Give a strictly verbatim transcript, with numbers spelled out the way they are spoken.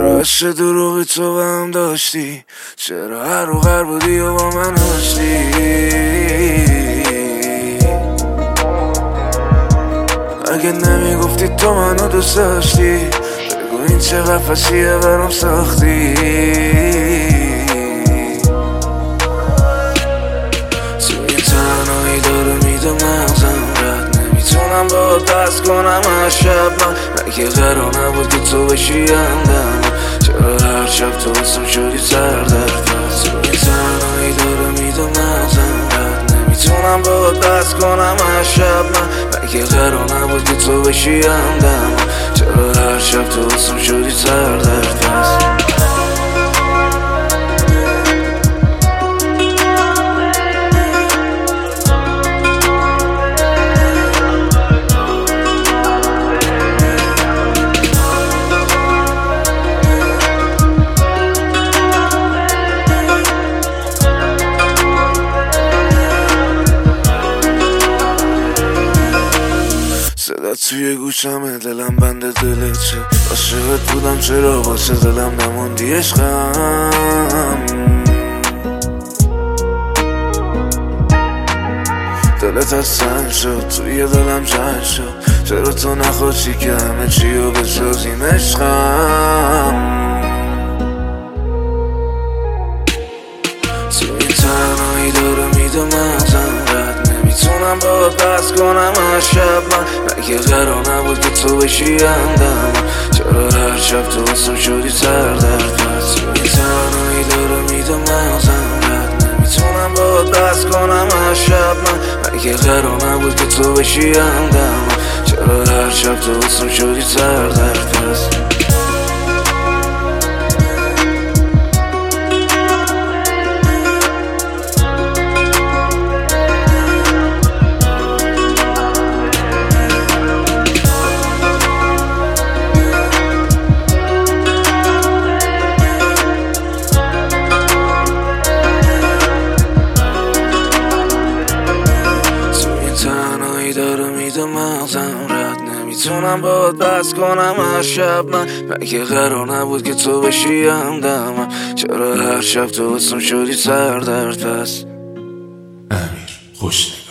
چرا عشق دروغی تو به هم داشتی؟ چرا هر و هر بودی و با من هاشتی؟ اگه نمیگفتی تو منو دوست داشتی، بگو این چه قفصیه برام ساختی. تو این تنهایی داره میده مغزم رد نمیتونم با دست کنم هر شب. من مگه قرار نبود که تو بشی همدم؟ چرا هر شب تو واسم شدی سردرد؟ تو این تنهایی داره میده مغزم رد نمیتونم با دست کنم هر شب. من مگه قرار نبود که تو بشی همدم؟ چرا هر شب تو واسم شدی سردرد؟ صدا توی گوشمه، دلم بنده دلته. عاشقت بودم چرا واسه دلم نموندی عشقم؟ دلت از سنگ شد، توی دلم جنگ شد. چرا تو نخواستی که همه چی رو بسازیم عشقم؟ تو این تنهایی داره میده مغزم رد نمیتونم با دست کنم هر شب. من مگه قرار نبود که تو بشی همدم؟ چرا هر شب تو واسم شدی سردرد؟ تو این تنهایی داره میده مغزم رد نمیتونم با دست کنم هر شب. من مگه قرار نبود که تو بشی همدم؟ چرا هر شب تو واسم شدی سردرد؟ داره میده مغزم رد نمیتونم با دست کنم هر شب. من مگه قرار نبود که تو بشی همدم؟ چرا هر شب تو واسم شدی سردرد؟ پس امیر خوش